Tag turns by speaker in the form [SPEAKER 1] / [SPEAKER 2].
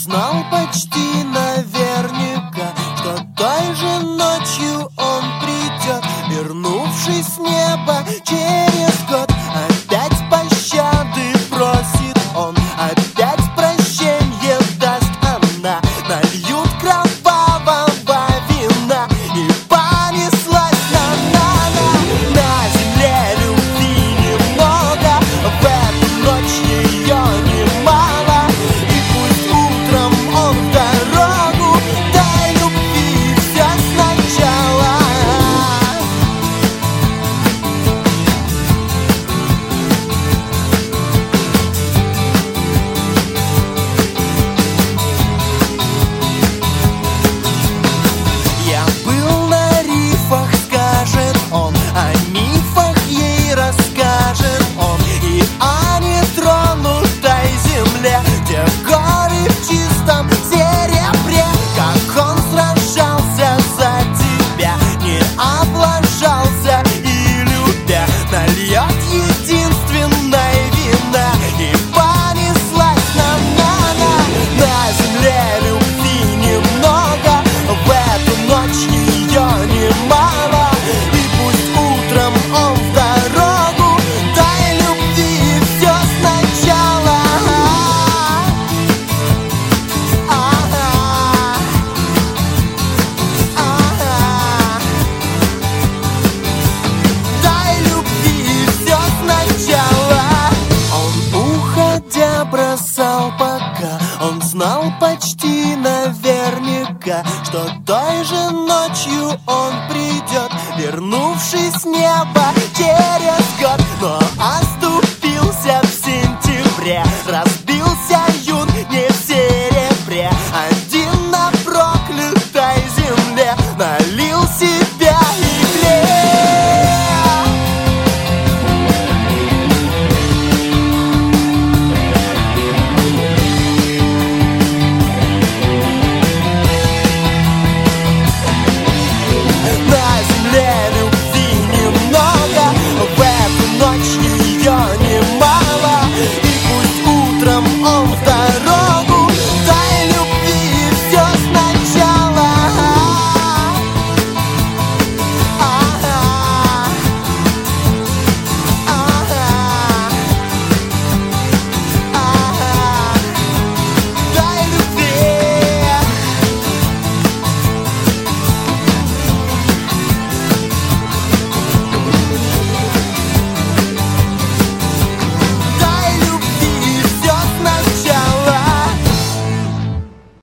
[SPEAKER 1] знал почти наверняка, что той же ночью он придет, вернувшись с неба через год. Опять пощады просит он, опять прощенье даст она. Нальют кровавого вина, и понеслась на земле любви немного, в эту ночь ее немало. И пусть утром он в дорогу, дай любви все сначала. Я был на рифах, скажет он, о мифах ей расскажет он, и о нетронутой земле, где горы в чистом серебре. Как он сражался за тебя, не облажался и любя, нальет единственное вина, и понеслась на земле любви немного, в эту ночь ее немало. И пусть утром он в дорогу, дай любви все сначала. Дай любви все сначала. Он, уходя, бросал пока, он знал почти наверняка, что той же ночью он придет, вернувшись с неба